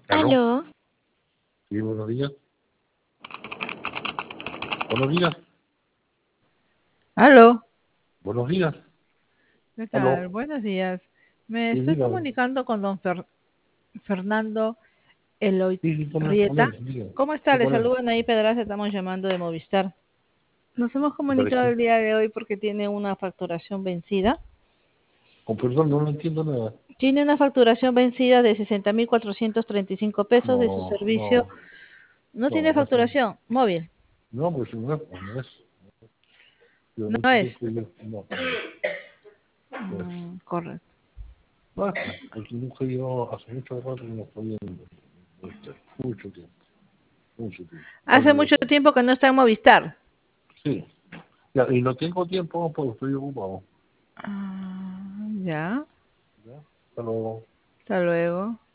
¿Aló? Aló, Sí, buenos días. Buenos días. Aló, Buenos días. ¿qué Aló. tal? Buenos días. Me Sí, estoy dígame. comunicando con don Fernando Eloy Sí, sí, con Rieta. él, dígame. ¿Cómo está? Sí, Le con él. saludan ahí Pedraza, estamos llamando de Movistar. Nos hemos ¿Te comunicado parece? el día de hoy porque tiene una facturación vencida. Con perdón, no entiendo nada. Tiene una facturación vencida de 60.435 pesos de su No, servicio. no, No tiene no, eso facturación móvil. no, pues no es. Yo No mucho es. tiempo no es. Correcto. Basta, porque nunca yo hace mucho rato que no estoy en mucho tiempo, mucho tiempo. Hace Vale, mucho tiempo que no está en Movistar. sí. Ya, y no tengo tiempo porque estoy ocupado. Ya. ¿Ya? Pero Hasta luego.